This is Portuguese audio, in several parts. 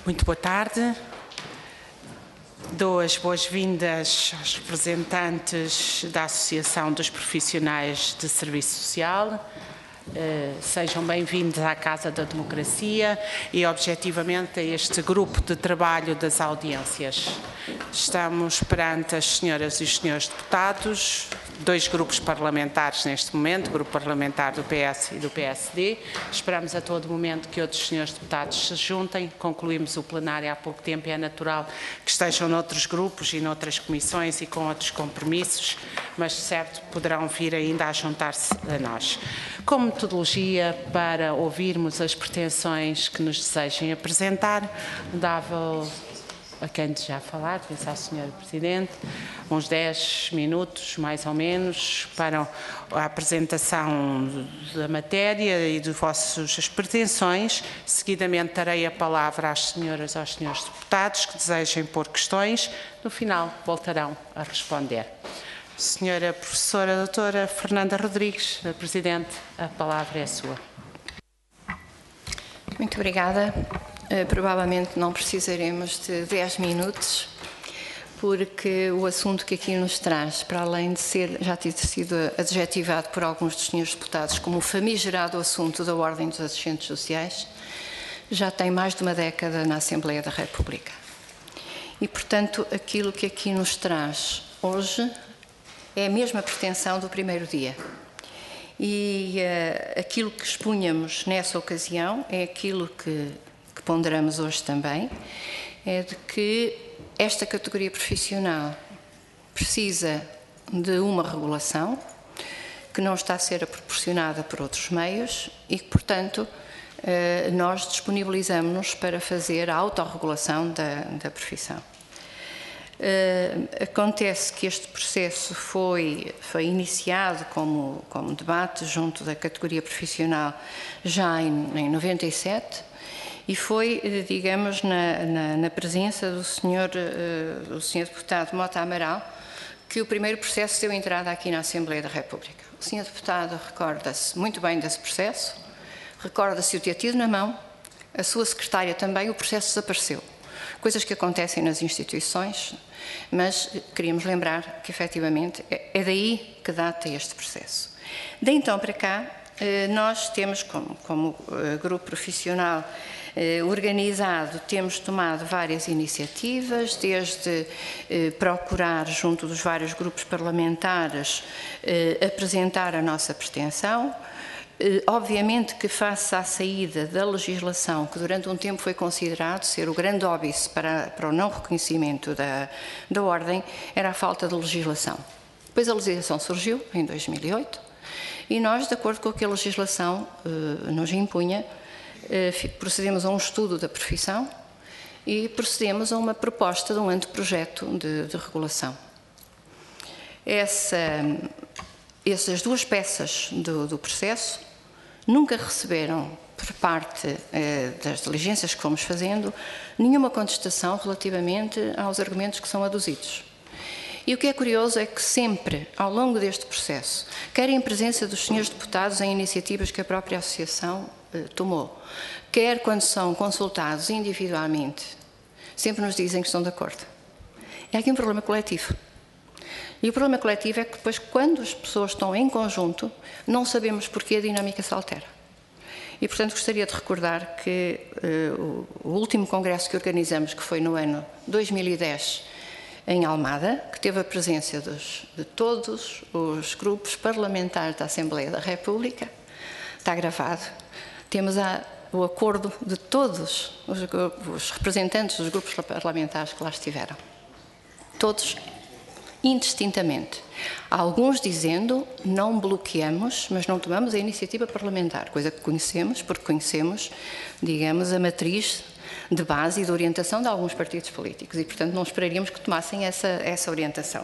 Muito boa tarde. Dou as boas-vindas aos representantes da Associação dos Profissionais de Serviço Social. Sejam bem-vindos à Casa da Democracia e, objetivamente, a este grupo de trabalho das audiências. Estamos perante as senhoras e os senhores deputados, dois grupos parlamentares neste momento, o grupo parlamentar do PS e do PSD. Esperamos a todo momento que outros senhores deputados se juntem. Concluímos o plenário há pouco tempo e é natural que estejam noutros grupos e noutras comissões e com outros compromissos, mas certo poderão vir ainda a juntar-se a nós. Com metodologia para ouvirmos as pretensões que nos desejem apresentar, dava a quem desejar falar, penso à Sra. Presidente, uns 10 minutos, mais ou menos, para a apresentação da matéria e de vossas pretensões. Seguidamente darei a palavra às senhoras e aos senhores deputados que desejem pôr questões. No final, voltarão a responder. Senhora Professora Doutora Fernanda Rodrigues, Presidente, a palavra é sua. Muito obrigada. Provavelmente não precisaremos de 10 minutos, porque o assunto que aqui nos traz, para além de já ter sido adjetivado por alguns dos senhores deputados como o famigerado assunto da Ordem dos Assistentes Sociais, já tem mais de uma década na Assembleia da República. E, portanto, aquilo que aqui nos traz hoje é a mesma pretensão do primeiro dia. E aquilo que expunhamos nessa ocasião é aquilo que ponderamos hoje também, é de que esta categoria profissional precisa de uma regulação que não está a ser proporcionada por outros meios e que, portanto, nós disponibilizamos-nos para fazer a autorregulação da profissão. Acontece que este processo foi iniciado como debate junto da categoria profissional já em 97 e foi, digamos, na presença do senhor deputado Mota Amaral que o primeiro processo deu entrada aqui na Assembleia da República. O senhor deputado recorda-se muito bem desse processo, recorda-se o ter tido na mão, a sua secretária também, o processo desapareceu. Coisas que acontecem nas instituições, mas queríamos lembrar que, efetivamente, é daí que data este processo. De então para cá, nós temos, como grupo profissional organizado, temos tomado várias iniciativas, desde procurar, junto dos vários grupos parlamentares, apresentar a nossa pretensão. Obviamente que face à saída da legislação, que durante um tempo foi considerado ser o grande óbice para o não reconhecimento da ordem, era a falta de legislação. Depois a legislação surgiu, em 2008, e nós, de acordo com o que a legislação nos impunha, procedemos a um estudo da profissão e procedemos a uma proposta de um anteprojeto de regulação. Essas duas peças do processo nunca receberam, por parte das diligências que fomos fazendo, nenhuma contestação relativamente aos argumentos que são aduzidos. E o que é curioso é que sempre, ao longo deste processo, quer em presença dos senhores deputados em iniciativas que a própria Associação tomou, quer quando são consultados individualmente, sempre nos dizem que estão de acordo. É aqui um problema coletivo. E o problema coletivo é que depois, quando as pessoas estão em conjunto, não sabemos porquê a dinâmica se altera. E, portanto, gostaria de recordar que o último congresso que organizamos, que foi no ano 2010, em Almada, que teve a presença de todos os grupos parlamentares da Assembleia da República, está gravado. Temos o acordo de todos os representantes dos grupos parlamentares que lá estiveram. Todos indistintamente. Alguns dizendo, não bloqueamos, mas não tomamos a iniciativa parlamentar, coisa que conhecemos, porque conhecemos, digamos, a matriz de base e de orientação de alguns partidos políticos e, portanto, não esperaríamos que tomassem essa orientação.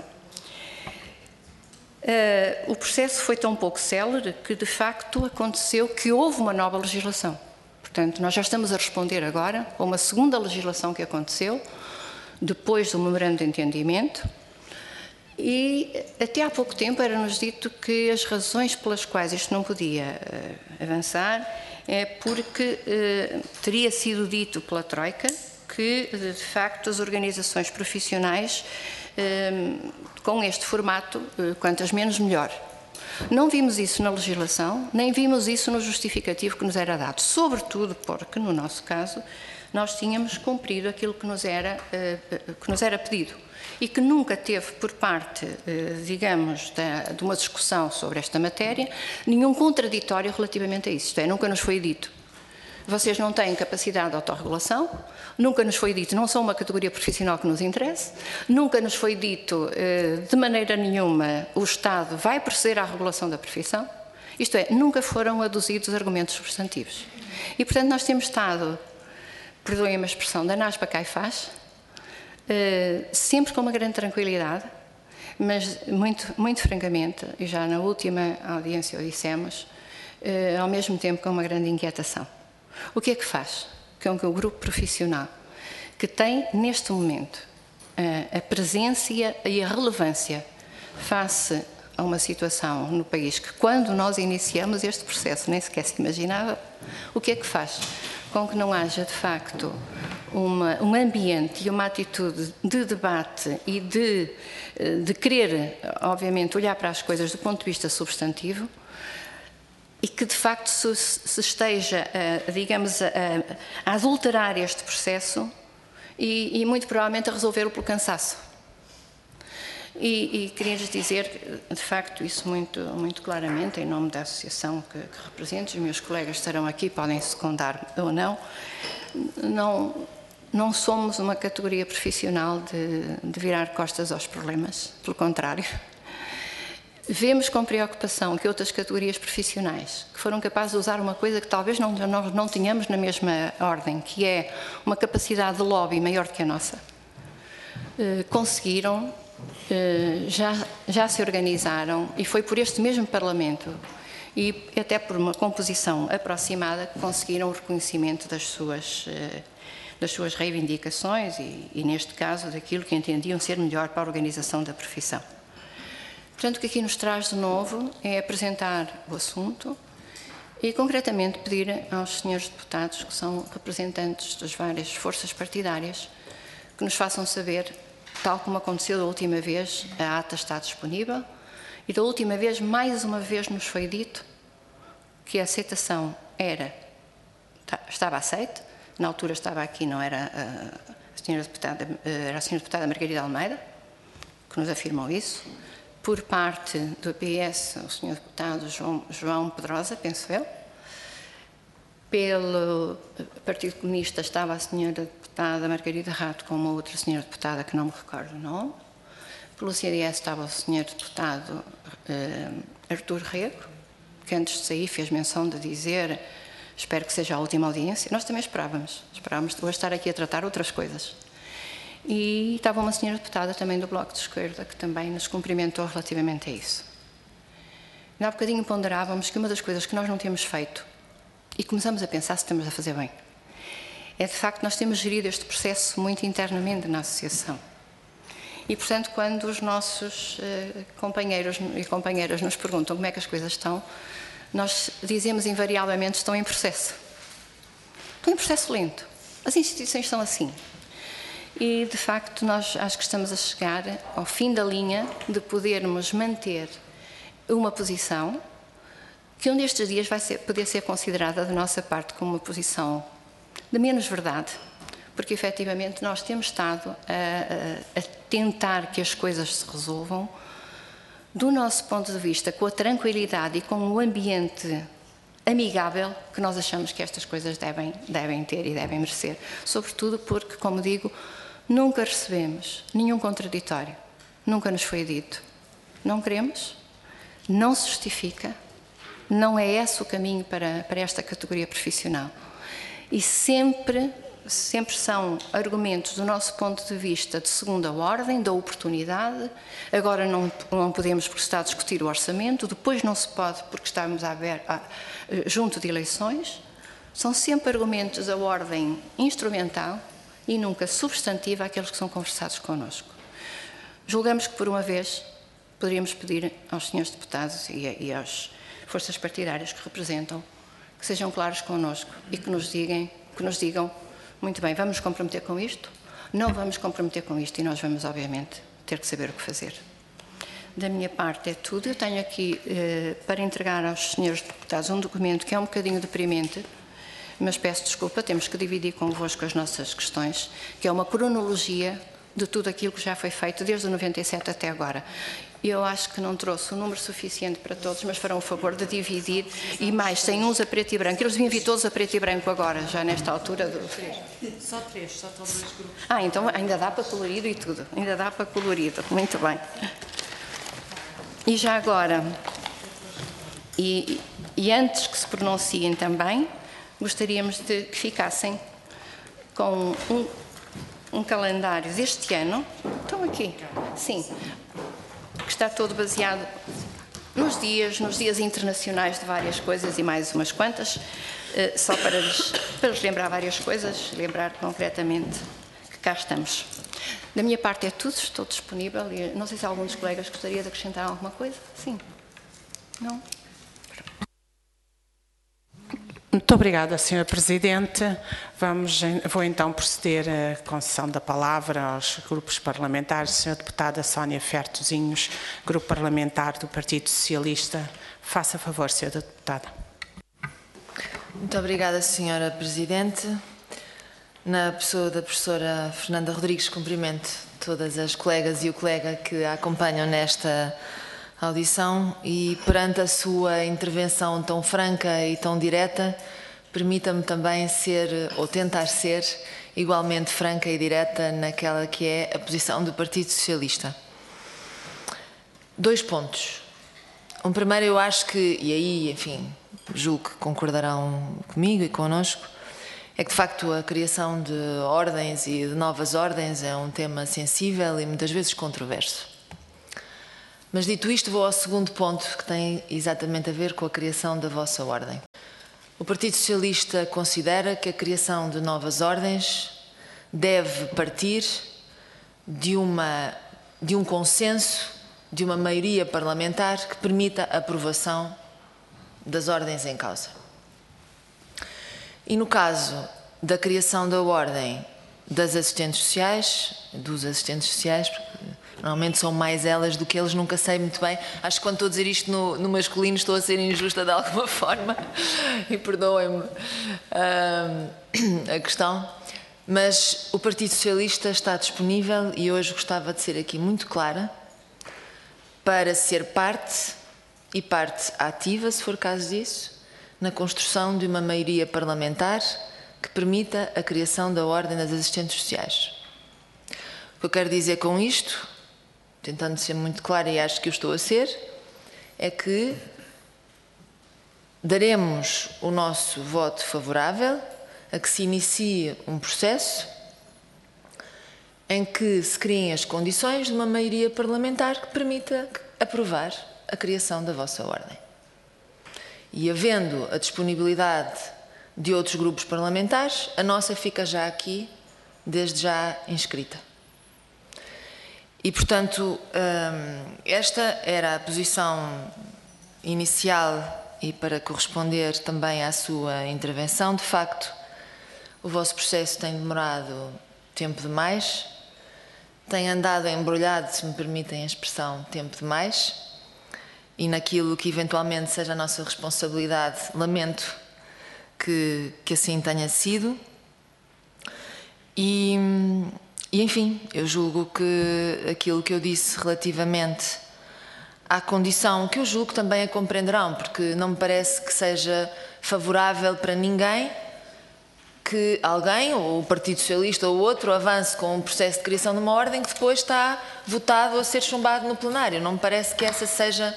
O processo foi tão pouco célere que, de facto, aconteceu que houve uma nova legislação. Portanto, nós já estamos a responder agora a uma segunda legislação que aconteceu, depois do memorando de entendimento, e até há pouco tempo era-nos dito que as razões pelas quais isto não podia avançar é porque teria sido dito pela Troika que, de facto, as organizações profissionais, com este formato, quantas menos melhor. Não vimos isso na legislação, nem vimos isso no justificativo que nos era dado, sobretudo porque, no nosso caso, nós tínhamos cumprido aquilo que nos era pedido e que nunca teve, por parte, digamos, de uma discussão sobre esta matéria, nenhum contraditório relativamente a isso. Isto é, nunca nos foi dito: vocês não têm capacidade de autorregulação, nunca nos foi dito: não são uma categoria profissional que nos interesse, nunca nos foi dito, de maneira nenhuma, o Estado vai proceder à regulação da profissão. Isto é, nunca foram aduzidos argumentos substantivos. E, portanto, nós temos estado, perdoem-me a expressão, de anás para Caifás, sempre com uma grande tranquilidade, mas muito francamente, e já na última audiência o dissemos, ao mesmo tempo com uma grande inquietação. O que é que faz com que o grupo profissional, que tem neste momento a presença e a relevância face a uma situação no país que, quando nós iniciamos este processo, nem sequer se imaginava, o que é que faz com que não haja, de facto, um ambiente e uma atitude de debate e de querer, obviamente, olhar para as coisas do ponto de vista substantivo, e que, de facto, se esteja, digamos, a adulterar este processo e, muito provavelmente, a resolver-o pelo cansaço. E queria-lhes dizer, de facto, isso muito claramente, em nome da associação que represento. Os meus colegas estarão aqui, podem secundar ou não. Não somos uma categoria profissional de virar costas aos problemas, pelo contrário. Vemos com preocupação que outras categorias profissionais, que foram capazes de usar uma coisa que talvez nós não tínhamos na mesma ordem, que é uma capacidade de lobby maior do que a nossa, conseguiram, já se organizaram, e foi por este mesmo Parlamento e até por uma composição aproximada que conseguiram o reconhecimento das suas reivindicações e, neste caso, daquilo que entendiam ser melhor para a organização da profissão. Portanto, o que aqui nos traz de novo é apresentar o assunto e, concretamente, pedir aos senhores deputados, que são representantes das várias forças partidárias, que nos façam saber, tal como aconteceu da última vez, a ata está disponível, e da última vez, mais uma vez, nos foi dito que a aceitação estava aceita. Na altura estava aqui, não era a senhora deputada, era a senhora deputada Margarida Almeida, que nos afirmou isso. Por parte do PS, o senhor deputado João Pedrosa, penso eu. Pelo Partido Comunista estava a senhora deputada Margarida Rato, com uma outra senhora deputada que não me recordo o nome. Pelo CDS estava o senhor deputado Artur Rego, que antes de sair fez menção de dizer: espero que seja a última audiência. Nós também esperávamos hoje estar aqui a tratar outras coisas. E estava uma senhora deputada também do Bloco de Esquerda, que também nos cumprimentou relativamente a isso. E há bocadinho ponderávamos que uma das coisas que nós não temos feito, e começamos a pensar se estamos a fazer bem, é de facto nós temos gerido este processo muito internamente na associação. E, portanto, quando os nossos companheiros e companheiras nos perguntam como é que as coisas estão, nós dizemos invariavelmente: estão em processo. Estão em processo lento. As instituições são assim. E, de facto, nós acho que estamos a chegar ao fim da linha de podermos manter uma posição que um destes dias vai poder ser considerada da nossa parte como uma posição de menos verdade, porque efetivamente nós temos estado a tentar que as coisas se resolvam do nosso ponto de vista, com a tranquilidade e com o ambiente amigável que nós achamos que estas coisas devem ter e devem merecer. Sobretudo porque, como digo, nunca recebemos nenhum contraditório, nunca nos foi dito: não queremos, não se justifica, não é esse o caminho para esta categoria profissional. E sempre são argumentos do nosso ponto de vista de segunda ordem, da oportunidade. Agora não podemos porque se está a discutir o orçamento, depois não se pode porque estamos junto de eleições. São sempre argumentos da ordem instrumental e nunca substantiva àqueles que são conversados connosco. Julgamos que, por uma vez, poderíamos pedir aos senhores deputados e às forças partidárias que representam que sejam claros connosco e que nos digam Muito bem, vamos comprometer com isto? Não vamos comprometer com isto e nós vamos, obviamente, ter que saber o que fazer. Da minha parte é tudo. Eu tenho aqui para entregar aos senhores deputados um documento que é um bocadinho deprimente, mas peço desculpa, temos que dividir convosco as nossas questões, que é uma cronologia de tudo aquilo que já foi feito desde o 97 até agora. Eu acho que não trouxe um número suficiente para todos, mas farão o favor de dividir e mais, tem uns a preto e branco. Eles deviam vir todos a preto e branco agora, já nesta altura. Só três, só estão 2 grupos. Então ainda dá para colorido e tudo, ainda dá para colorido, muito bem. E já agora, e antes que se pronunciem também, gostaríamos de que ficassem com um calendário deste ano. Estão aqui? Sim. Que está todo baseado nos dias internacionais de várias coisas e mais umas quantas, só para lhes lembrar várias coisas, lembrar concretamente que cá estamos. Da minha parte é tudo, estou disponível e não sei se algum dos colegas gostaria de acrescentar alguma coisa. Sim? Não? Muito obrigada, Sra. Presidente. Vou então proceder à concessão da palavra aos grupos parlamentares. Sra. Deputada Sónia Fertozinhos, Grupo Parlamentar do Partido Socialista. Faça favor, Sra. Deputada. Muito obrigada, Sra. Presidente. Na pessoa da professora Fernanda Rodrigues, cumprimento todas as colegas e o colega que a acompanham nesta audição e perante a sua intervenção tão franca e tão direta, permita-me também ser, ou tentar ser, igualmente franca e direta naquela que é a posição do Partido Socialista. 2 pontos. Um primeiro, eu acho que, e aí, enfim, julgo que concordarão comigo e connosco, é que, de facto, a criação de ordens e de novas ordens é um tema sensível e muitas vezes controverso. Mas, dito isto, vou ao segundo ponto, que tem exatamente a ver com a criação da vossa ordem. O Partido Socialista considera que a criação de novas ordens deve partir de um consenso, de uma maioria parlamentar que permita a aprovação das ordens em causa. E no caso da criação da ordem das assistentes sociais, dos assistentes sociais, porque normalmente são mais elas do que eles, nunca sei muito bem. Acho que quando estou a dizer isto no masculino estou a ser injusta de alguma forma, e perdoem-me a questão. Mas o Partido Socialista está disponível, e hoje gostava de ser aqui muito clara, para ser parte, e parte ativa, se for caso disso, na construção de uma maioria parlamentar que permita a criação da Ordem das Assistentes Sociais. O que eu quero dizer com isto, tentando ser muito clara e acho que o estou a ser, é que daremos o nosso voto favorável a que se inicie um processo em que se criem as condições de uma maioria parlamentar que permita aprovar a criação da vossa ordem. E havendo a disponibilidade de outros grupos parlamentares, a nossa fica já aqui, desde já inscrita. E, portanto, esta era a posição inicial e para corresponder também à sua intervenção. De facto, o vosso processo tem demorado tempo demais, tem andado embrulhado, se me permitem a expressão, tempo demais, e naquilo que eventualmente seja a nossa responsabilidade, lamento que assim tenha sido. E, enfim, eu julgo que aquilo que eu disse relativamente à condição, que eu julgo que também a compreenderão, porque não me parece que seja favorável para ninguém que alguém, ou o Partido Socialista ou outro, avance com um processo de criação de uma ordem que depois está votado a ser chumbado no plenário. Não me parece que essa seja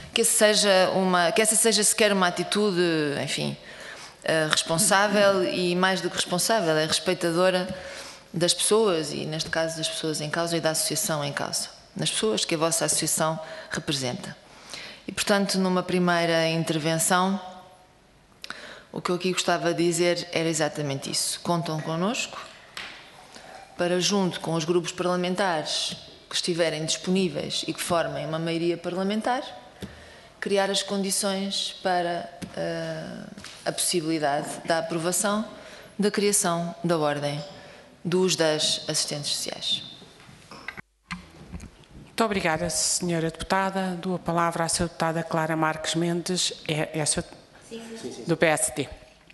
sequer uma atitude, enfim, responsável, e mais do que responsável, é respeitadora das pessoas, e neste caso das pessoas em causa e da associação em causa, das pessoas que a vossa associação representa. E, portanto, numa primeira intervenção, o que eu aqui gostava de dizer era exatamente isso. Contam connosco para, junto com os grupos parlamentares que estiverem disponíveis e que formem uma maioria parlamentar, criar as condições para a possibilidade da aprovação da criação da Ordem das Assistentes Sociais. Muito obrigada, Sra. Deputada. Dou a palavra à Sra. Deputada Clara Marques Mendes, do PSD.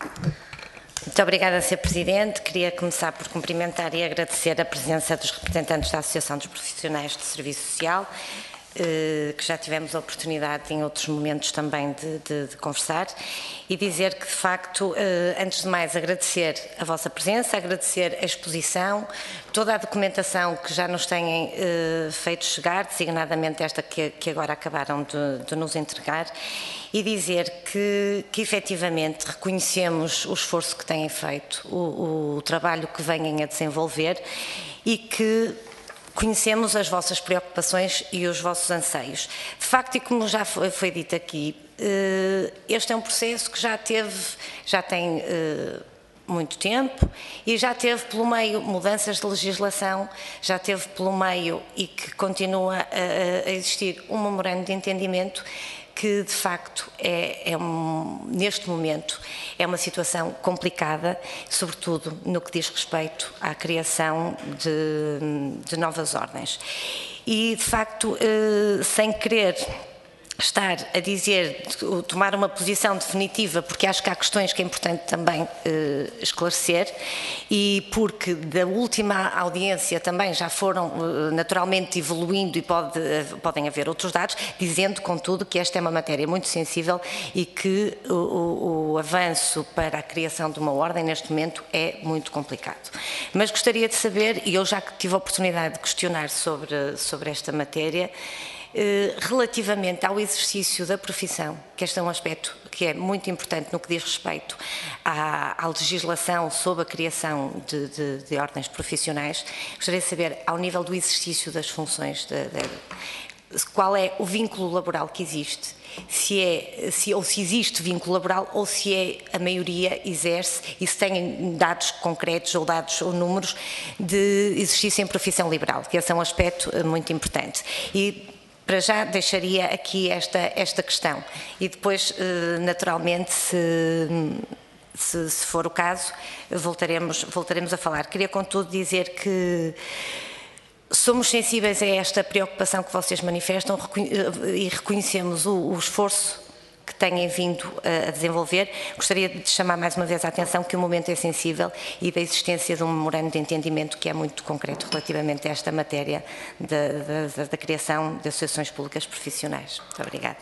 Muito obrigada, Sr. Presidente. Queria começar por cumprimentar e agradecer a presença dos representantes da Associação dos Profissionais de Serviço Social, que já tivemos a oportunidade em outros momentos também de conversar, e dizer que, de facto, antes de mais, agradecer a vossa presença, agradecer a exposição, toda a documentação que já nos têm feito chegar, designadamente esta que agora acabaram de nos entregar, e dizer que efetivamente reconhecemos o esforço que têm feito, o trabalho que vêm a desenvolver, e que conhecemos as vossas preocupações e os vossos anseios. De facto, e como já foi dito aqui, este é um processo que já tem muito tempo e já teve pelo meio mudanças de legislação, já teve pelo meio e que continua a existir um memorando de entendimento que, de facto, neste momento é uma situação complicada, sobretudo no que diz respeito à criação de novas ordens. E, de facto, sem querer estar a dizer, tomar uma posição definitiva, porque acho que há questões que é importante também esclarecer, e porque da última audiência também já foram naturalmente evoluindo e podem haver outros dados, dizendo, contudo, que esta é uma matéria muito sensível e que o avanço para a criação de uma ordem neste momento é muito complicado. Mas gostaria de saber, e eu já tive a oportunidade de questionar sobre esta matéria, relativamente ao exercício da profissão, que este é um aspecto que é muito importante no que diz respeito à legislação sobre a criação de ordens profissionais, gostaria de saber, ao nível do exercício das funções, qual é o vínculo laboral que existe, ou se existe vínculo laboral, ou se a maioria exerce, e se têm dados concretos ou dados ou números de exercício em profissão liberal, que esse é um aspecto muito importante. E para já deixaria aqui esta questão e depois, naturalmente, se for o caso, voltaremos a falar. Queria, contudo, dizer que somos sensíveis a esta preocupação que vocês manifestam e reconhecemos o esforço que têm vindo a desenvolver. Gostaria de chamar mais uma vez a atenção que o momento é sensível e da existência de um memorando de entendimento que é muito concreto relativamente a esta matéria da criação de associações públicas profissionais. Muito obrigada.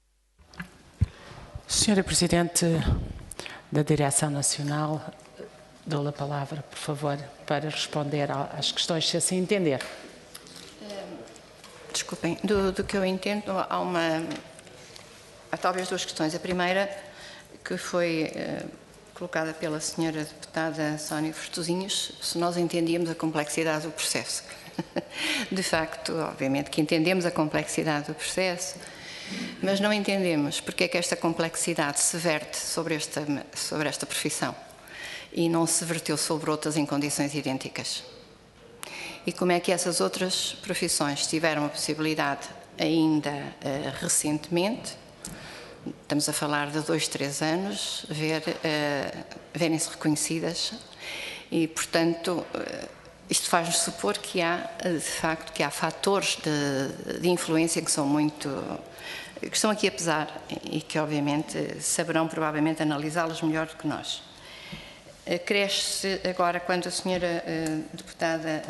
Senhora Presidente da Direção Nacional, dou-lhe a palavra, por favor, para responder às questões, se assim entender. Desculpem, do que eu entendo, há talvez duas questões. A primeira, que foi colocada pela senhora deputada Sónia Fortuzinhos, se nós entendíamos a complexidade do processo. De facto, obviamente que entendemos a complexidade do processo, mas não entendemos porque é que esta complexidade se verte sobre esta profissão e não se verteu sobre outras em condições idênticas. E como é que essas outras profissões tiveram a possibilidade, ainda recentemente, estamos a falar de 2, 3 anos, verem-se reconhecidas e, portanto, isto faz-nos supor que há, de facto, que há fatores de influência que estão aqui a pesar e que, obviamente, saberão provavelmente analisá-los melhor do que nós. Cresce agora quando a senhora deputada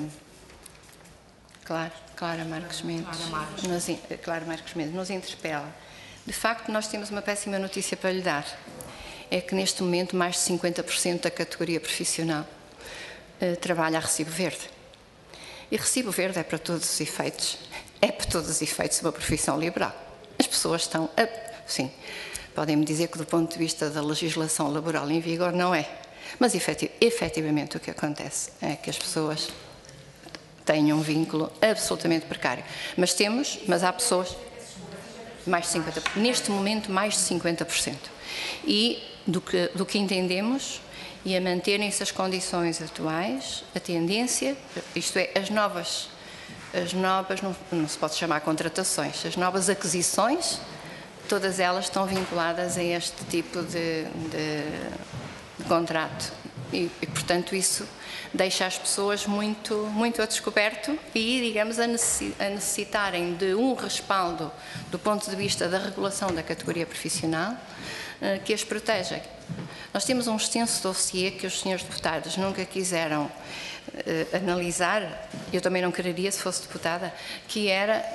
Clara Marques Mendes nos interpela. De facto, nós temos uma péssima notícia para lhe dar. É que neste momento mais de 50% da categoria profissional trabalha a recibo verde. E recibo verde é para todos os efeitos. É para todos os efeitos uma profissão liberal. As pessoas estão... Sim, podem-me dizer que do ponto de vista da legislação laboral em vigor não é. Mas efetivamente o que acontece é que as pessoas têm um vínculo absolutamente precário. Mas há pessoas... Mais de 50%. Neste momento, mais de 50%. E do que entendemos, e a manterem-se as condições atuais, a tendência, isto é, as novas não se pode chamar contratações, as novas aquisições, todas elas estão vinculadas a este tipo de contrato e portanto, isso deixa as pessoas muito a descoberto e, digamos, a necessitarem de um respaldo do ponto de vista da regulação da categoria profissional que as proteja. Nós temos um extenso dossiê que os senhores deputados nunca quiseram analisar, eu também não quereria se fosse deputada, que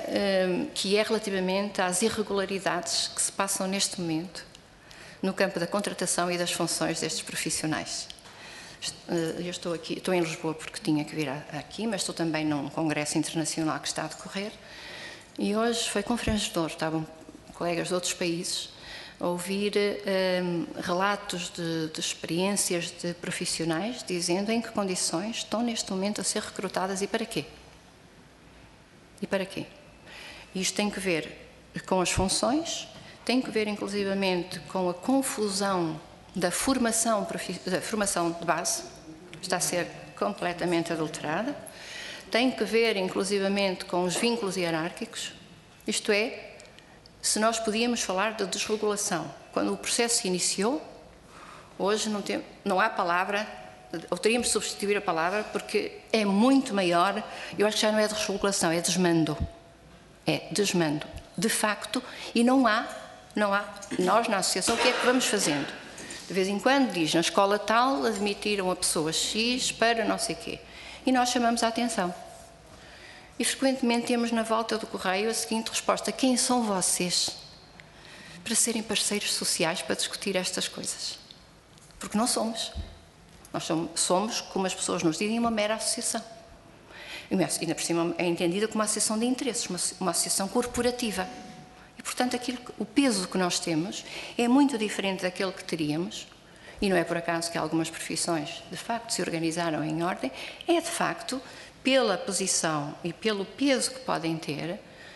é relativamente às irregularidades que se passam neste momento no campo da contratação e das funções destes profissionais. Eu estou aqui, estou em Lisboa porque tinha que vir aqui, mas estou também num congresso internacional que está a decorrer e hoje foi constrangedor, estavam colegas de outros países a ouvir relatos de experiências de profissionais dizendo em que condições estão neste momento a ser recrutadas e para quê? E para quê? Isto tem que ver com as funções, tem que ver inclusivamente com a confusão da formação de base, está a ser completamente adulterada, tem que ver inclusivamente com os vínculos hierárquicos, isto é, se nós podíamos falar de desregulação, quando o processo se iniciou, hoje não há palavra, ou teríamos de substituir a palavra, porque é muito maior, eu acho que já não é desregulação, é desmando. É desmando, de facto, e não há, nós na associação, o que é que vamos fazendo? De vez em quando diz, na escola tal, admitiram a pessoa X para não sei quê, e nós chamamos a atenção. E frequentemente temos na volta do correio a seguinte resposta: quem são vocês para serem parceiros sociais para discutir estas coisas? Porque não somos. Nós somos, como as pessoas nos dizem, uma mera associação. E ainda por cima é entendida como uma associação de interesses, uma associação corporativa. E, portanto, o peso que nós temos é muito diferente daquele que teríamos, e não é por acaso que algumas profissões, de facto, se organizaram em ordem, é, de facto, pela posição e pelo peso que podem ter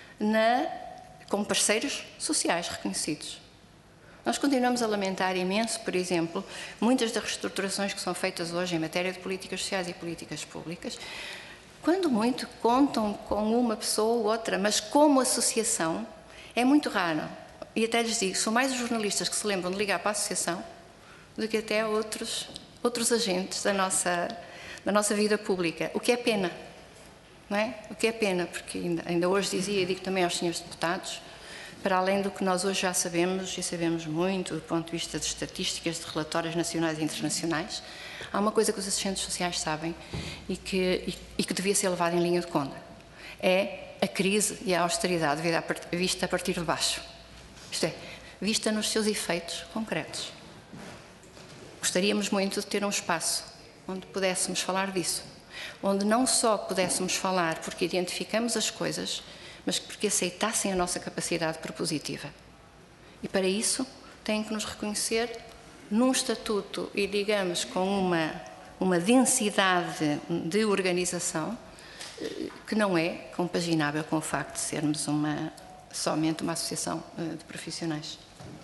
como parceiros sociais reconhecidos. Nós continuamos a lamentar imenso, por exemplo, muitas das reestruturações que são feitas hoje em matéria de políticas sociais e políticas públicas, quando muito contam com uma pessoa ou outra, mas como associação é muito raro. E até lhes digo, são mais os jornalistas que se lembram de ligar para a associação do que até outros agentes da nossa vida pública, o que é pena, não é? O que é pena, porque ainda hoje dizia, e digo também aos senhores deputados, para além do que nós hoje já sabemos, e sabemos muito do ponto de vista de estatísticas, de relatórios nacionais e internacionais, há uma coisa que os assistentes sociais sabem e que devia ser levada em linha de conta. É a crise e a austeridade vista a partir de baixo. Isto é, vista nos seus efeitos concretos. Gostaríamos muito de ter um espaço onde pudéssemos falar disso, onde não só pudéssemos falar porque identificamos as coisas, mas porque aceitassem a nossa capacidade propositiva. E para isso têm que nos reconhecer num estatuto e, digamos, com uma densidade de organização que não é compaginável com o facto de sermos somente uma associação de profissionais.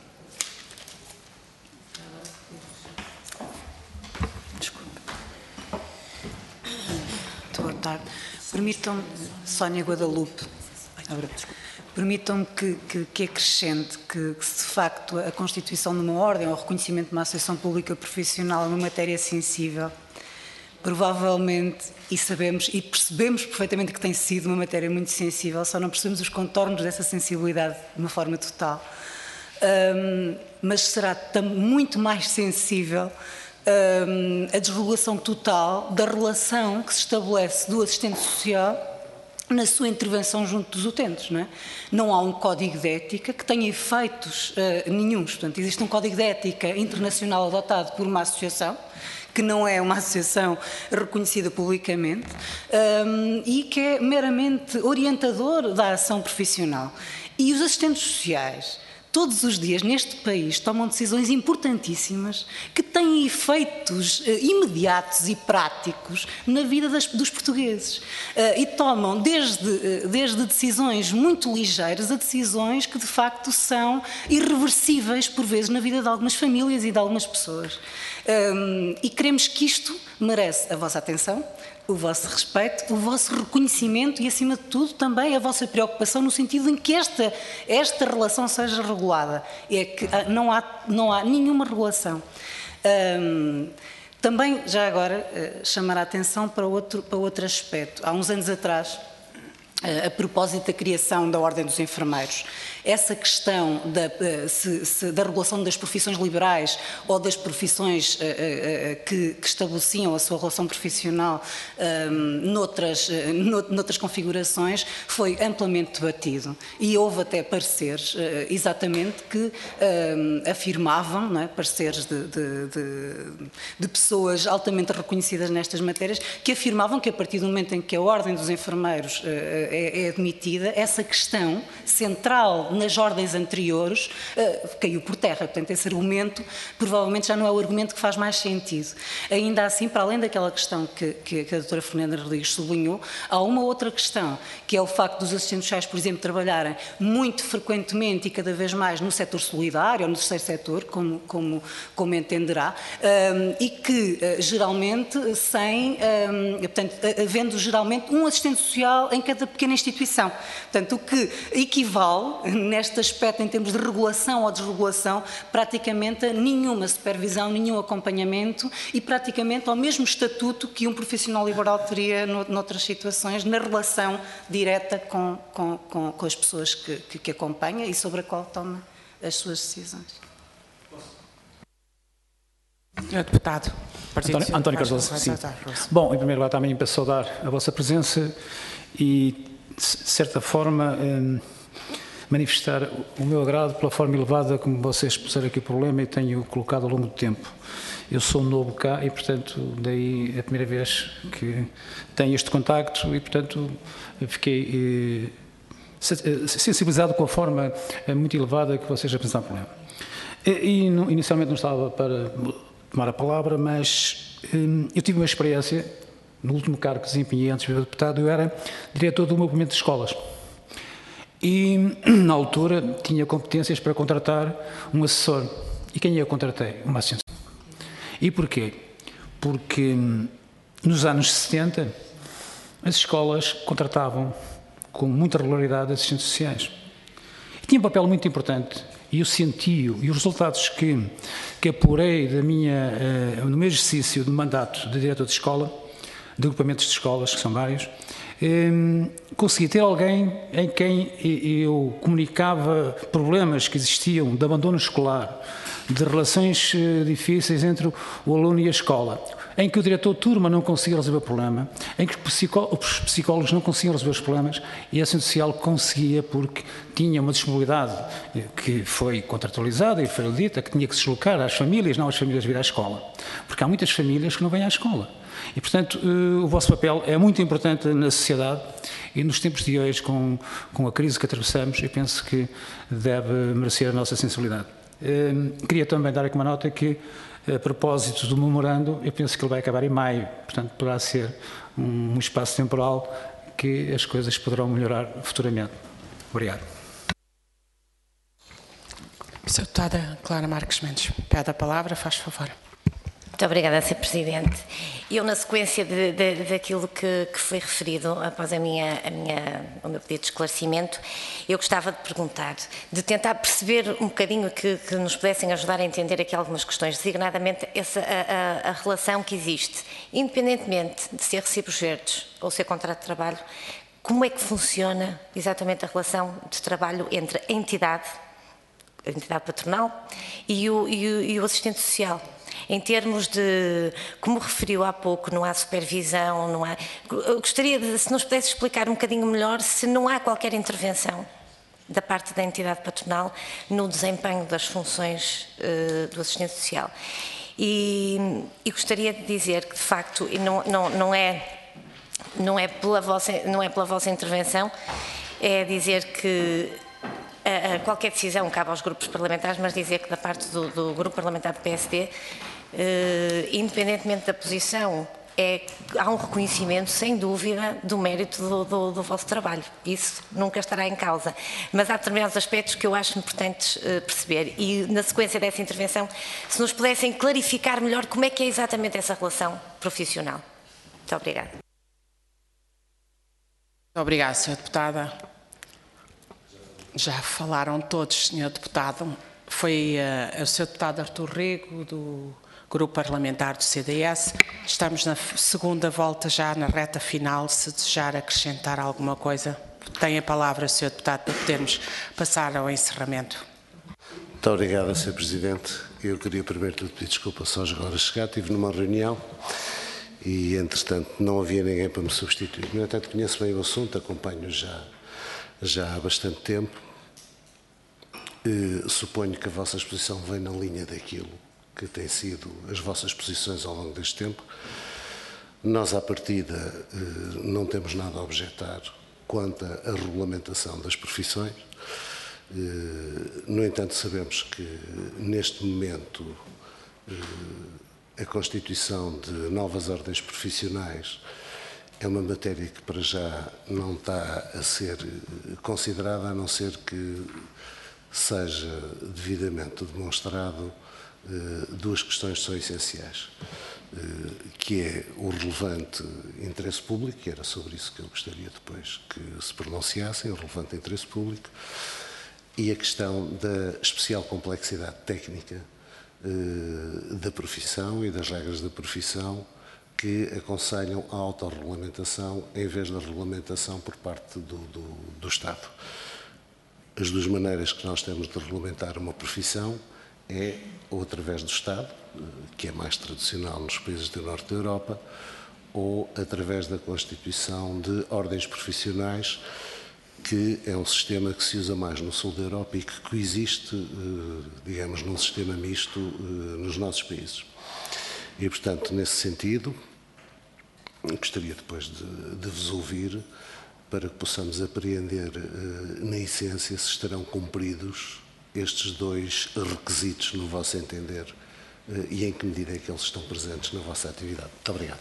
Boa tarde. Permitam-me, Sónia Guadalupe, permitam-me que acrescente que, se de facto a constituição de uma ordem ou o reconhecimento de uma associação pública profissional é uma matéria sensível, provavelmente, e sabemos e percebemos perfeitamente que tem sido uma matéria muito sensível, só não percebemos os contornos dessa sensibilidade de uma forma total, mas será muito mais sensível a desregulação total da relação que se estabelece do assistente social na sua intervenção junto dos utentes, não é? Não há um código de ética que tenha efeitos nenhuns. Portanto, existe um código de ética internacional adotado por uma associação, que não é uma associação reconhecida publicamente, e que é meramente orientador da ação profissional. E os assistentes sociais, todos os dias neste país, tomam decisões importantíssimas que têm efeitos imediatos e práticos na vida dos portugueses. E tomam desde decisões muito ligeiras a decisões que de facto são irreversíveis por vezes na vida de algumas famílias e de algumas pessoas. E queremos que isto merece a vossa atenção, o vosso respeito, o vosso reconhecimento e, acima de tudo, também a vossa preocupação no sentido em que esta relação seja regulada. É que não há nenhuma regulação. Também, já agora, chamar a atenção para outro aspecto. Há uns anos atrás, a propósito da criação da Ordem dos Enfermeiros, essa questão da regulação das profissões liberais ou das profissões que estabeleciam a sua relação profissional noutras configurações foi amplamente debatido e houve até pareceres exatamente que afirmavam, não é, pareceres de pessoas altamente reconhecidas nestas matérias, que afirmavam que a partir do momento em que a Ordem dos Enfermeiros é admitida, essa questão central nas ordens anteriores caiu por terra. Portanto, esse argumento provavelmente já não é o argumento que faz mais sentido. Ainda assim, para além daquela questão que a doutora Fernanda Rodrigues sublinhou, há uma outra questão, que é o facto dos assistentes sociais, por exemplo, trabalharem muito frequentemente e cada vez mais no setor solidário ou no terceiro setor, como entenderá, e que geralmente portanto, havendo geralmente um assistente social em cada pequena instituição. Portanto, o que equivale neste aspecto, em termos de regulação ou desregulação, praticamente a nenhuma supervisão, nenhum acompanhamento e praticamente ao mesmo estatuto que um profissional liberal teria noutras situações, na relação direta com as pessoas que acompanha e sobre a qual toma as suas decisões. Deputado. António Cardoso, sim. Bom, em primeiro lugar também para saudar a vossa presença e, de certa forma, manifestar o meu agrado pela forma elevada como vocês expuseram aqui o problema e tenho colocado ao longo do tempo. Eu sou novo cá e, portanto, daí a primeira vez que tenho este contacto e, portanto, fiquei sensibilizado com a forma muito elevada que vocês apresentaram o problema. E inicialmente não estava para tomar a palavra, mas eu tive uma experiência, no último cargo que desempenhei antes de ser deputado, eu era diretor do movimento de escolas. E, na altura, tinha competências para contratar um assessor. E quem eu contratei? Uma assistente. E porquê? Porque nos anos 70 as escolas contratavam com muita regularidade assistentes sociais. E tinha um papel muito importante. E eu senti-o, e os resultados que apurei no meu exercício de mandato de diretor de escola, de agrupamentos de escolas, que são vários, consegui ter alguém em quem eu comunicava problemas que existiam de abandono escolar, de relações difíceis entre o aluno e a escola, em que o diretor de turma não conseguia resolver o problema, em que os psicólogos não conseguiam resolver os problemas e a assistente social conseguia porque tinha uma disponibilidade que foi contratualizada e foi dita, que tinha que se deslocar às famílias, não às famílias vir à escola. Porque há muitas famílias que não vêm à escola. E, portanto, o vosso papel é muito importante na sociedade e nos tempos de hoje, com a crise que atravessamos, eu penso que deve merecer a nossa sensibilidade. Queria também dar aqui uma nota que, a propósito do memorando, eu penso que ele vai acabar em maio, portanto, poderá ser um espaço temporal que as coisas poderão melhorar futuramente. Obrigado. Sra. Deputada Clara Marques Mendes, pede a palavra, faz favor. Muito obrigada, Sr. Presidente. Eu, na sequência daquilo que foi referido após o meu pedido de esclarecimento, eu gostava de perguntar, de tentar perceber um bocadinho que nos pudessem ajudar a entender aqui algumas questões, designadamente a relação que existe, independentemente de ser recibos verdes ou ser contrato de trabalho, como é que funciona exatamente a relação de trabalho entre a entidade patronal e o assistente social? Em termos de, como referiu há pouco, não há supervisão, não há... Eu gostaria se nos pudesse explicar um bocadinho melhor se não há qualquer intervenção da parte da entidade patronal no desempenho das funções do assistente social. E gostaria de dizer que, de facto, não é pela vossa intervenção, é dizer que qualquer decisão cabe aos grupos parlamentares, mas dizer que da parte do grupo parlamentar do PSD, independentemente da posição, há um reconhecimento, sem dúvida, do mérito do vosso trabalho. Isso nunca estará em causa. Mas há determinados aspectos que eu acho importantes perceber. E, na sequência dessa intervenção, se nos pudessem clarificar melhor como é que é exatamente essa relação profissional. Muito obrigada. Muito obrigada, Sra. Deputada. Já falaram todos, Sr. Deputado. Foi o Sr. Deputado Artur Rego, do Grupo Parlamentar do CDS. Estamos na segunda volta, já na reta final. Se desejar acrescentar alguma coisa, tem a palavra, Sr. Deputado, para podermos passar ao encerramento. Muito obrigado, Sr. Presidente. Eu queria primeiro pedir desculpa só agora chegar. Estive numa reunião e, entretanto, não havia ninguém para me substituir. No entanto, conheço bem o assunto, acompanho já há bastante tempo. Suponho que a vossa exposição vem na linha daquilo que têm sido as vossas posições ao longo deste tempo. Nós, à partida, não temos nada a objetar quanto à regulamentação das profissões. No entanto, sabemos que, neste momento, a constituição de novas ordens profissionais é uma matéria que, para já, não está a ser considerada, a não ser que seja devidamente demonstrado duas questões que são essenciais, que é o relevante interesse público, e era sobre isso que eu gostaria depois que se pronunciassem, o relevante interesse público, e a questão da especial complexidade técnica da profissão e das regras da profissão que aconselham a autorregulamentação em vez da regulamentação por parte do Estado. As duas maneiras que nós temos de regulamentar uma profissão é ou através do Estado, que é mais tradicional nos países do Norte da Europa, ou através da constituição de ordens profissionais, que é um sistema que se usa mais no sul da Europa e que coexiste, digamos, num sistema misto nos nossos países. E, portanto, nesse sentido, gostaria depois de vos ouvir para que possamos apreender, na essência, se estarão cumpridos estes dois requisitos, no vosso entender, e em que medida é que eles estão presentes na vossa atividade. Muito obrigado.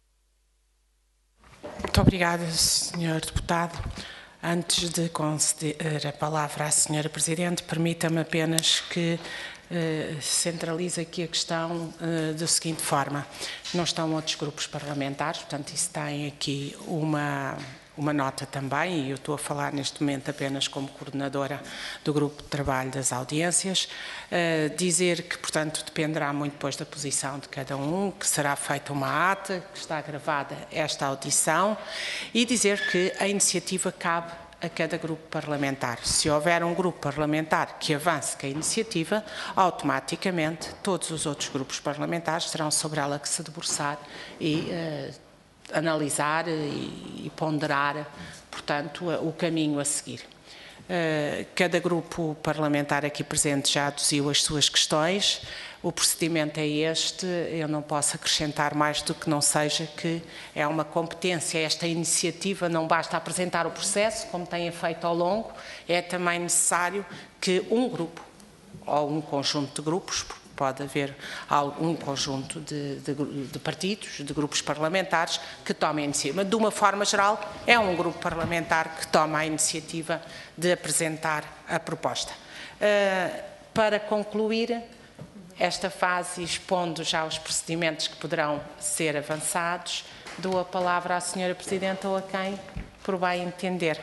Muito obrigada, Sr. Deputado. Antes de conceder a palavra à Sra. Presidente, permita-me apenas que centralize aqui a questão da seguinte forma. Não estão outros grupos parlamentares, portanto, isso tem aqui uma nota também, e eu estou a falar neste momento apenas como coordenadora do Grupo de Trabalho das Audiências, dizer que, portanto, dependerá muito depois da posição de cada um, que será feita uma ata, que está gravada esta audição, e dizer que a iniciativa cabe a cada grupo parlamentar. Se houver um grupo parlamentar que avance com a iniciativa, automaticamente todos os outros grupos parlamentares terão sobre ela que se debruçar e analisar e ponderar, portanto, o caminho a seguir. Cada grupo parlamentar aqui presente já aduziu as suas questões, o procedimento é este, eu não posso acrescentar mais do que não seja que é uma competência, esta iniciativa não basta apresentar o processo, como têm feito ao longo, é também necessário que um grupo, ou um conjunto de grupos, pode haver algum conjunto de partidos, de grupos parlamentares que tomem a iniciativa. De uma forma geral, é um grupo parlamentar que toma a iniciativa de apresentar a proposta. Para concluir esta fase, expondo já os procedimentos que poderão ser avançados, dou a palavra à Sra. Presidente ou a quem por bem entender.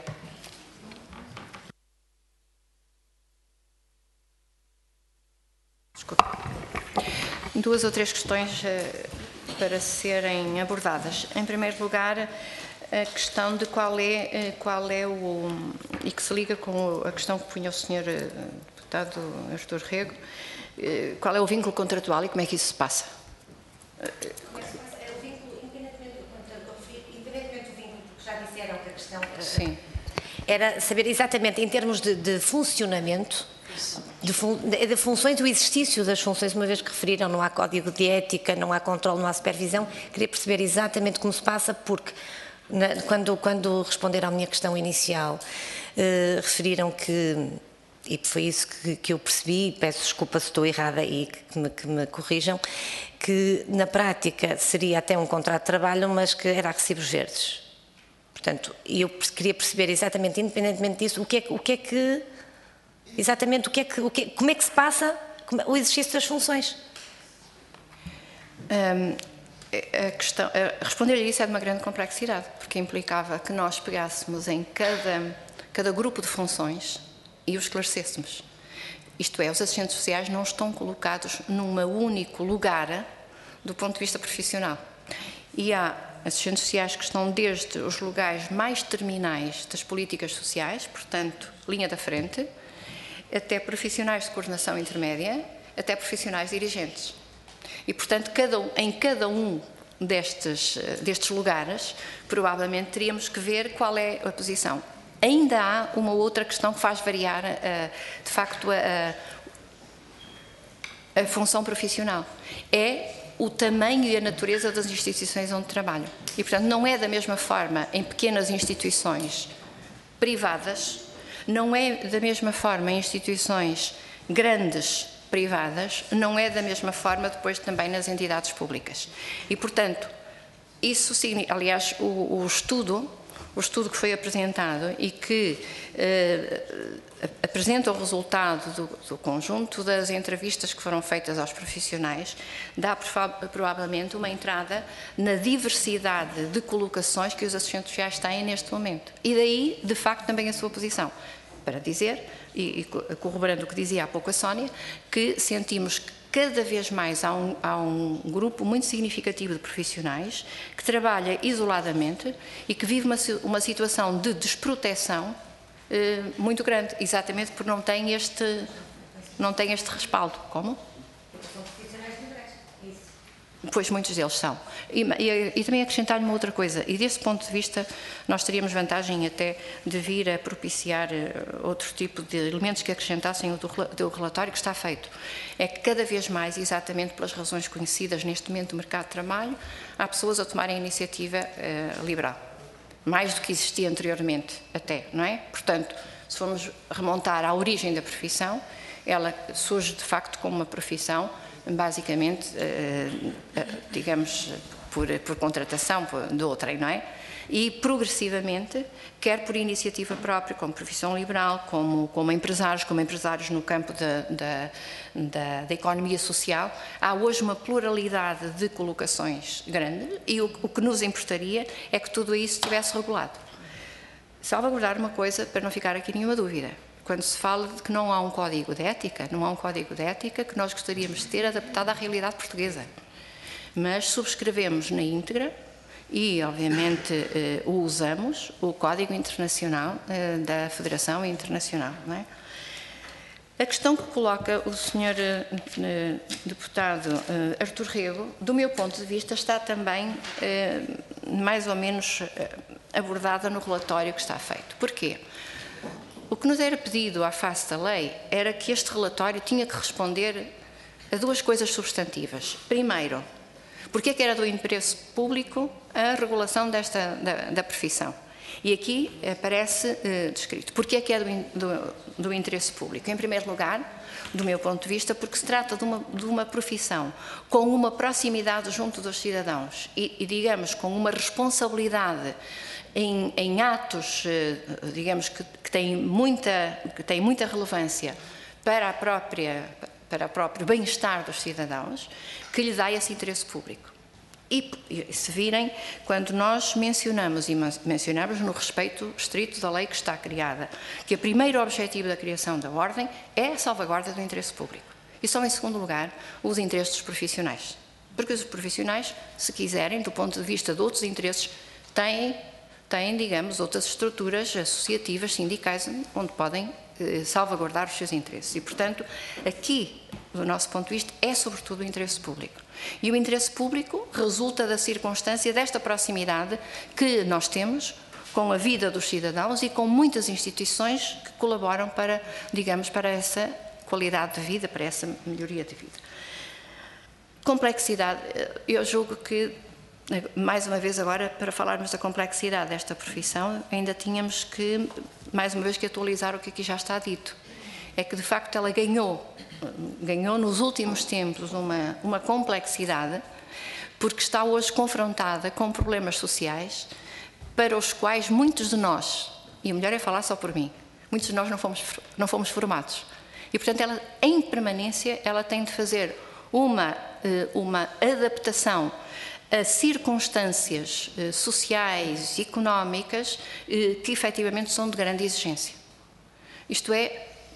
Duas ou três questões para serem abordadas. Em primeiro lugar, a questão de qual é o... e que se liga com a questão que punha o Sr. Deputado Artur Rego, qual é o vínculo contratual e como é que isso se passa? É o vínculo, independentemente do vínculo, porque já disseram que a questão... Sim. Era saber exatamente, em termos de funcionamento, de funções, do exercício das funções, uma vez que referiram, não há código de ética, não há controle, não há supervisão, queria perceber exatamente como se passa, porque quando responderam à minha questão inicial, referiram que, e foi isso que eu percebi, peço desculpa se estou errada e que me corrijam, que na prática seria até um contrato de trabalho, mas que era a recibos verdes. Portanto, eu queria perceber exatamente, independentemente disso, como é que se passa o exercício das funções? Responder a isso é de uma grande complexidade, porque implicava que nós pegássemos em cada grupo de funções e o esclarecêssemos. Isto é, os assistentes sociais não estão colocados num único lugar do ponto de vista profissional. E há assistentes sociais que estão desde os lugares mais terminais das políticas sociais, portanto, linha da frente, até profissionais de coordenação intermédia, até profissionais dirigentes. E, portanto, em cada um destes lugares, provavelmente teríamos que ver qual é a posição. Ainda há uma outra questão que faz variar, de facto, a função profissional. É o tamanho e a natureza das instituições onde trabalham. E, portanto, não é da mesma forma em pequenas instituições privadas, não é da mesma forma em instituições grandes privadas, não é da mesma forma depois também nas entidades públicas. E, portanto, isso significa, aliás, o estudo que foi apresentado e que apresenta o resultado do conjunto das entrevistas que foram feitas aos profissionais, dá provavelmente uma entrada na diversidade de colocações que os assistentes sociais têm neste momento. E daí, de facto, também a sua posição. Para dizer, e corroborando o que dizia há pouco a Sónia, que sentimos que cada vez mais há um grupo muito significativo de profissionais que trabalha isoladamente e que vive uma situação de desproteção muito grande, exatamente porque não tem este respaldo. Como? Pois muitos deles são. E também acrescentar-lhe uma outra coisa, e desse ponto de vista nós teríamos vantagem até de vir a propiciar outro tipo de elementos que acrescentassem o do relatório que está feito. É que cada vez mais, exatamente pelas razões conhecidas neste momento do mercado de trabalho, há pessoas a tomarem a iniciativa liberal. Mais do que existia anteriormente até, não é? Portanto, se formos remontar à origem da profissão, ela surge de facto como uma profissão basicamente, digamos, por contratação de outrem, não é? E progressivamente, quer por iniciativa própria, como profissão liberal, como empresários no campo da economia social, há hoje uma pluralidade de colocações grande e o que nos importaria é que tudo isso estivesse regulado. Salvaguardar uma coisa, para não ficar aqui nenhuma dúvida. Quando se fala de que não há um código de ética, não há um código de ética que nós gostaríamos de ter adaptado à realidade portuguesa. Mas subscrevemos na íntegra e, obviamente, o usamos, o Código Internacional da Federação Internacional. Não é? A questão que coloca o Sr. Deputado Artur Rego, do meu ponto de vista, está também mais ou menos abordada no relatório que está feito. Porquê? O que nos era pedido à face da lei era que este relatório tinha que responder a duas coisas substantivas. Primeiro, porque é que era do interesse público a regulação da profissão? E aqui aparece descrito. Porque é que é do interesse público? Em primeiro lugar, do meu ponto de vista, porque se trata de uma profissão com uma proximidade junto dos cidadãos e digamos, com uma responsabilidade em atos, digamos, que têm muita relevância para o próprio bem-estar dos cidadãos, que lhe dá esse interesse público. E se virem, quando nós mencionamos no respeito estrito da lei que está criada, que o primeiro objetivo da criação da ordem é a salvaguarda do interesse público. E só em segundo lugar, os interesses dos profissionais. Porque os profissionais, se quiserem, do ponto de vista de outros interesses, têm, digamos, outras estruturas associativas, sindicais, onde podem salvaguardar os seus interesses. E, portanto, aqui, do nosso ponto de vista, é sobretudo o interesse público. E o interesse público resulta da circunstância desta proximidade que nós temos com a vida dos cidadãos e com muitas instituições que colaboram para, digamos, para essa qualidade de vida, para essa melhoria de vida. Complexidade, eu julgo que, mais uma vez agora, para falarmos da complexidade desta profissão, ainda tínhamos que, mais uma vez, que atualizar o que aqui já está dito. É que, de facto, ela ganhou nos últimos tempos uma complexidade, porque está hoje confrontada com problemas sociais para os quais muitos de nós, e o melhor é falar só por mim, muitos de nós não fomos formados. E, portanto, ela, em permanência, ela tem de fazer uma adaptação a circunstâncias sociais, económicas, que efetivamente são de grande exigência. Isto é,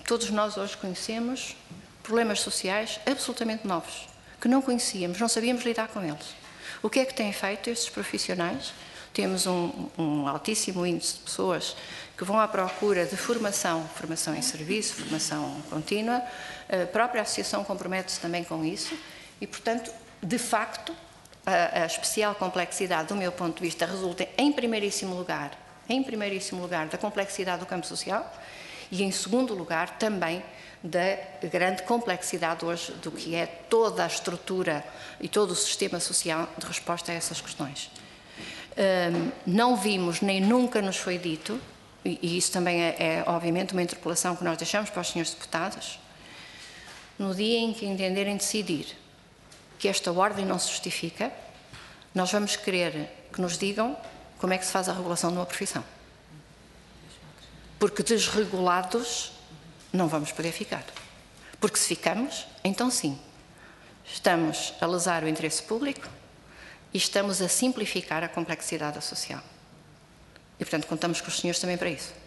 Todos nós hoje conhecemos problemas sociais absolutamente novos, que não conhecíamos, não sabíamos lidar com eles. O que é que têm feito estes profissionais? Temos um altíssimo índice de pessoas que vão à procura de formação em serviço, formação contínua. A própria associação compromete-se também com isso e, portanto, de facto, a especial complexidade, do meu ponto de vista, resulta em primeiríssimo lugar, da complexidade do campo social e, em segundo lugar, também da grande complexidade hoje do que é toda a estrutura e todo o sistema social de resposta a essas questões. Não vimos, nem nunca nos foi dito, e isso também é obviamente uma interpelação que nós deixamos para os senhores deputados, no dia em que entenderem decidir que esta ordem não se justifica, nós vamos querer que nos digam como é que se faz a regulação de uma profissão. Porque desregulados não vamos poder ficar. Porque se ficamos, então sim, estamos a lesar o interesse público e estamos a simplificar a complexidade social. E, portanto, contamos com os senhores também para isso.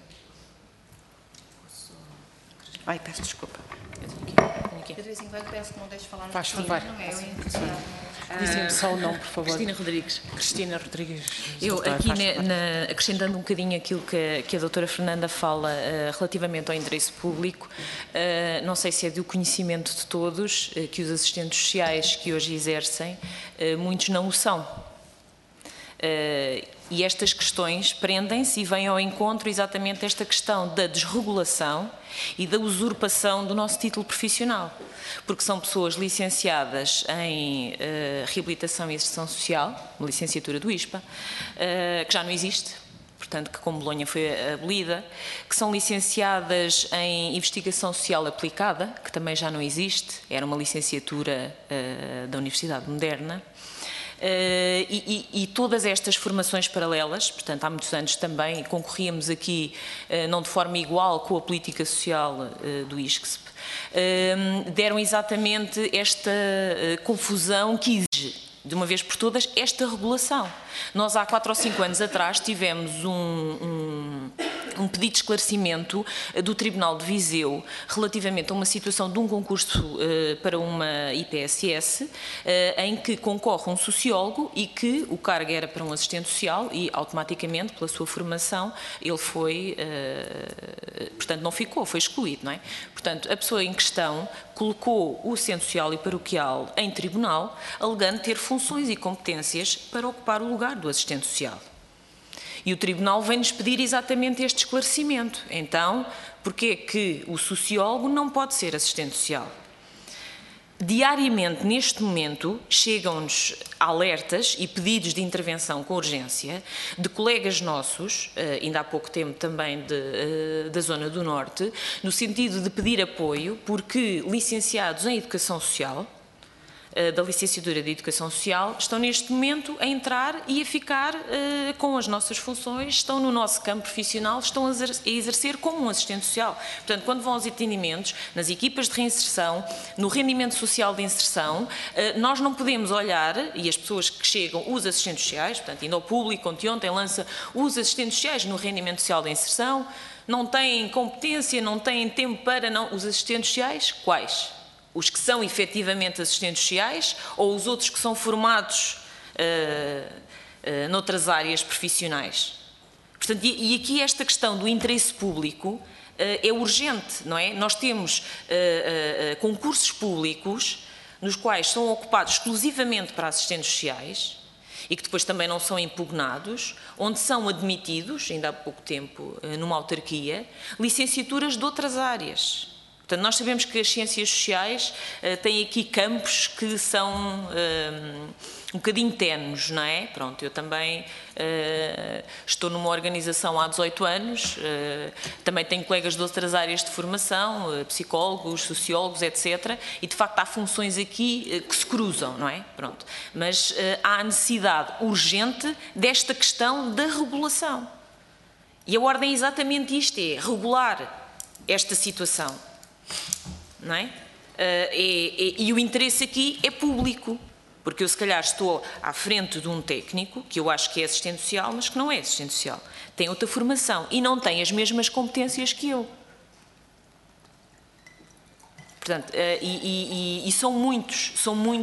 Ai, peço desculpa. Eu de vez em quando peço que não deixe falar. Faz favor. Dizem-me só o nome, por favor. Cristina Rodrigues. Cristina Rodrigues. Eu aqui, acrescentando um bocadinho aquilo que a doutora Fernanda fala relativamente ao interesse público, não sei se é do conhecimento de todos que os assistentes sociais que hoje exercem, muitos não o são. E estas questões prendem-se e vêm ao encontro exatamente esta questão da desregulação e da usurpação do nosso título profissional, porque são pessoas licenciadas em reabilitação e inserção social, uma licenciatura do ISPA, que já não existe, portanto que com Bolonha foi abolida, que são licenciadas em investigação social aplicada, que também já não existe, era uma licenciatura da Universidade Moderna. E todas estas formações paralelas, portanto, há muitos anos também concorríamos aqui, não de forma igual com a política social do ISCSP, deram exatamente esta confusão que exige, de uma vez por todas, esta regulação. Nós, há 4 ou 5 anos atrás, tivemos um pedido de esclarecimento do Tribunal de Viseu relativamente a uma situação de um concurso para uma IPSS em que concorre um sociólogo e que o cargo era para um assistente social e automaticamente, pela sua formação, ele foi, portanto não ficou, foi excluído, não é? Portanto, a pessoa em questão colocou o Centro Social e Paroquial em tribunal, alegando ter funções e competências para ocupar o lugar do assistente social. E o Tribunal vem-nos pedir exatamente este esclarecimento. Então, porquê que o sociólogo não pode ser assistente social? Diariamente, neste momento, chegam-nos alertas e pedidos de intervenção com urgência de colegas nossos, ainda há pouco tempo também da Zona do Norte, no sentido de pedir apoio, porque licenciados em Educação Social, da licenciatura de Educação Social, estão neste momento a entrar e a ficar com as nossas funções, estão no nosso campo profissional, estão a exercer como um assistente social. Portanto, quando vão aos atendimentos, nas equipas de reinserção, no rendimento social de inserção, nós não podemos olhar, e as pessoas que chegam, os assistentes sociais, portanto, indo ao público, ontem lança os assistentes sociais no rendimento social de inserção, não têm competência, não têm tempo para, não, os assistentes sociais, quais? Os que são efetivamente assistentes sociais ou os outros que são formados noutras áreas profissionais? Portanto, e aqui esta questão do interesse público é urgente, não é? Nós temos concursos públicos nos quais são ocupados exclusivamente para assistentes sociais e que depois também não são impugnados, onde são admitidos, ainda há pouco tempo, numa autarquia, licenciaturas de outras áreas. Portanto, nós sabemos que as ciências sociais têm aqui campos que são um bocadinho ténues, não é? Pronto, eu também estou numa organização há 18 anos, também tenho colegas de outras áreas de formação, psicólogos, sociólogos, etc. E, de facto, há funções aqui que se cruzam, não é? Pronto. Mas há a necessidade urgente desta questão da regulação. E a ordem é exatamente isto, é regular esta situação. Não é? E o interesse aqui é público, porque eu se calhar estou à frente de um técnico, que eu acho que é assistente social, mas que não é assistente social, tem outra formação e não tem as mesmas competências que eu. Portanto, e são muitos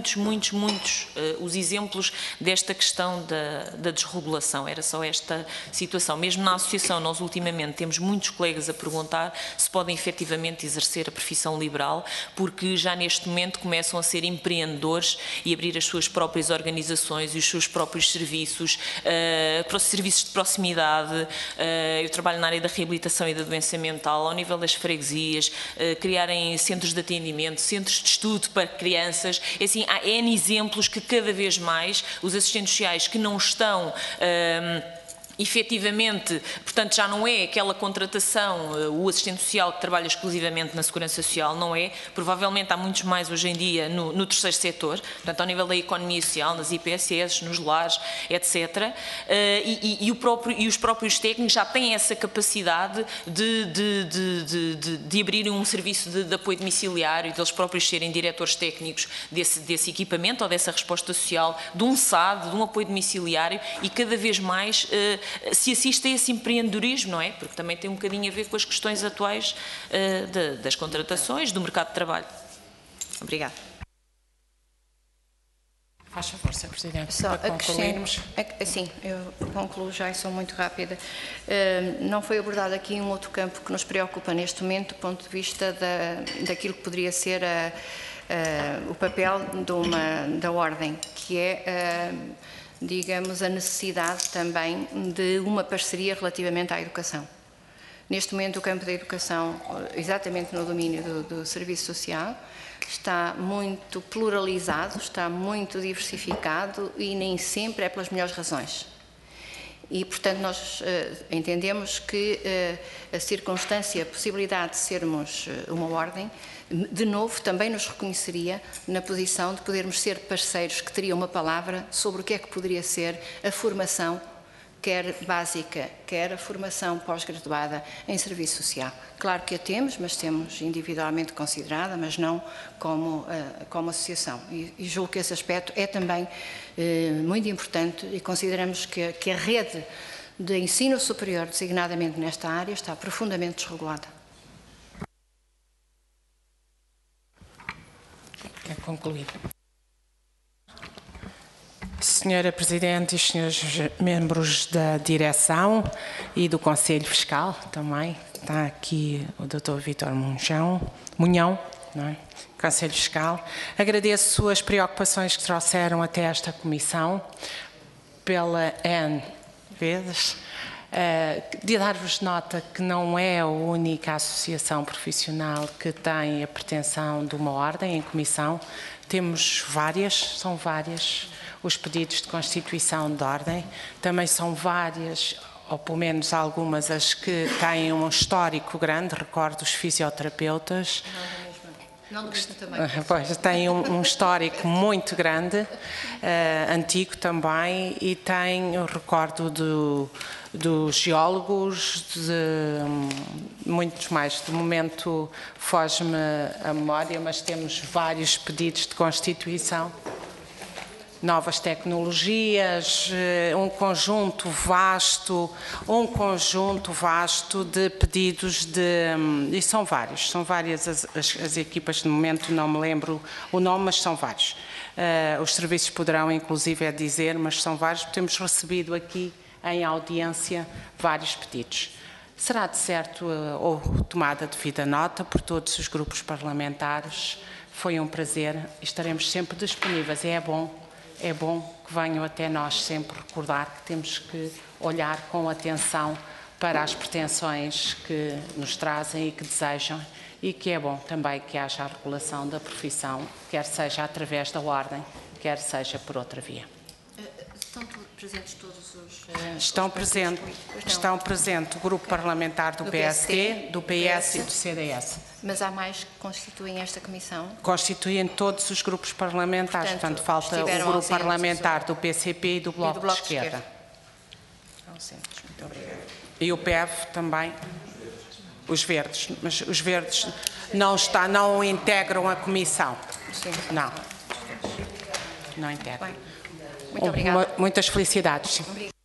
os exemplos desta questão da desregulação. Era só esta situação. Mesmo na associação, nós ultimamente temos muitos colegas a perguntar se podem efetivamente exercer a profissão liberal, porque já neste momento começam a ser empreendedores e abrir as suas próprias organizações e os seus próprios serviços, serviços de proximidade. Eu trabalho na área da reabilitação e da doença mental, ao nível das freguesias, criarem centros de atendimento, centros de estudo para crianças. Assim, há N exemplos que cada vez mais os assistentes sociais que não estão efetivamente, portanto, já não é aquela contratação, o assistente social que trabalha exclusivamente na segurança social, não é. Provavelmente há muitos mais hoje em dia no terceiro setor, portanto, ao nível da economia social, nas IPSS, nos lares, etc. E os próprios técnicos já têm essa capacidade de abrir um serviço de apoio domiciliário, deles próprios serem diretores técnicos desse equipamento ou dessa resposta social, de um SAD, de um apoio domiciliário, e cada vez mais se assiste a esse empreendedorismo, não é? Porque também tem um bocadinho a ver com as questões atuais das contratações, do mercado de trabalho. Obrigada. Faz favor, Sr. Presidente, só para concluirmos. Sim, eu concluo já e sou muito rápida. Não foi abordado aqui um outro campo que nos preocupa neste momento, do ponto de vista daquilo que poderia ser o papel da Ordem, que é digamos, a necessidade também de uma parceria relativamente à educação. Neste momento, o campo da educação, exatamente no domínio do serviço social, está muito pluralizado, está muito diversificado e nem sempre é pelas melhores razões. E, portanto, nós entendemos que a circunstância, a possibilidade de sermos uma ordem, de novo, também nos reconheceria na posição de podermos ser parceiros que teriam uma palavra sobre o que é que poderia ser a formação, quer básica, quer a formação pós-graduada em serviço social. Claro que a temos, mas temos individualmente considerada, mas não como associação. E julgo que esse aspecto é também muito importante e consideramos que a rede de ensino superior, designadamente nesta área, está profundamente desregulada. É concluído. Senhora Presidente e senhores membros da direção e do Conselho Fiscal também, está aqui o Dr. Vítor Munhão, não é? Conselho Fiscal. Agradeço as preocupações que trouxeram até esta comissão, pela N vezes, de dar-vos nota que não é a única associação profissional que tem a pretensão de uma ordem em comissão. Temos várias, são várias os pedidos de constituição de ordem, também são várias, ou pelo menos algumas, as que têm um histórico grande, recordo os fisioterapeutas. Não do mesmo também. Pois, tem um histórico muito grande, antigo também, e tem o recordo dos geólogos, de muitos mais. De momento foge-me a memória, mas temos vários pedidos de constituição. Novas tecnologias, um conjunto vasto de pedidos e são várias as equipas, de momento não me lembro o nome, mas são vários. Os serviços poderão inclusive dizer, mas são vários, temos recebido aqui em audiência vários pedidos. Será de certo ou tomada devida nota por todos os grupos parlamentares, foi um prazer e estaremos sempre disponíveis, é bom que venham até nós sempre recordar que temos que olhar com atenção para as pretensões que nos trazem e que desejam, e que é bom também que haja a regulação da profissão, quer seja através da ordem, quer seja por outra via. Estão presentes todos os... Estão presentes o grupo parlamentar do PSD, do PS e do CDS. Mas há mais que constituem esta comissão? Constituem todos os grupos parlamentares, portanto falta o grupo parlamentar do PCP e do Bloco de Esquerda. Muito obrigada. E o PEV também, os verdes, mas os verdes não integram a comissão. Sim. Não integram. Muito obrigada. Muitas felicidades. Obrigada.